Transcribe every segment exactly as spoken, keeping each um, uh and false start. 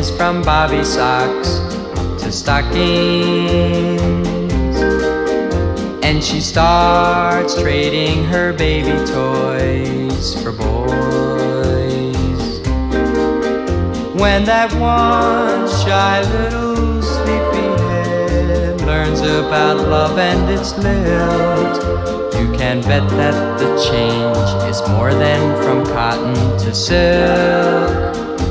changes from bobby socks to stockings, and she starts trading her baby toys for boys. When that one shy little sleepyhead learns about love and its lilt, you can bet that the change is more than from cotton to silk.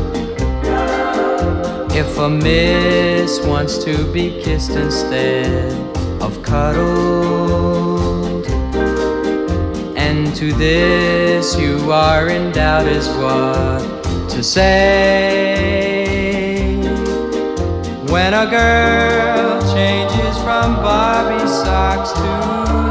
If a miss wants to be kissed instead of cuddled, and to this you are in doubt as what to say. When a girl changes from bobby socks to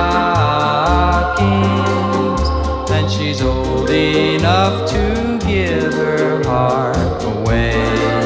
stockings, then she's old enough to give her heart away.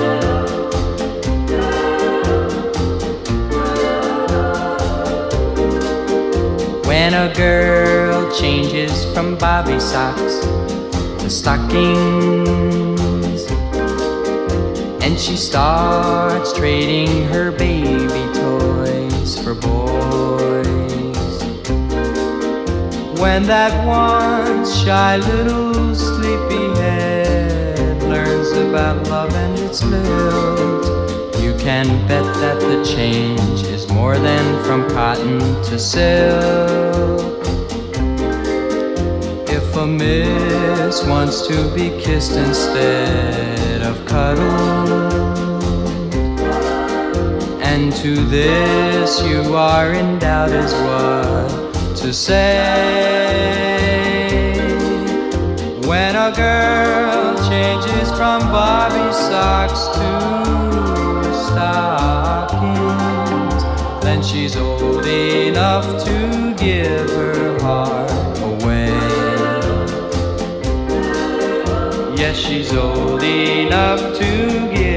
When a girl changes from bobby socks to stockings, and she starts trading her baby toys for boys. When that one shy little sleepyhead learns about love and its lilt, you can bet that the change is more than from cotton to silk. If a miss wants to be kissed instead of cuddled, and to this you are in doubt as what to say. When a girl changes from bobby socks to stockings, then she's old enough to give her heart away. Yes, she's old enough to give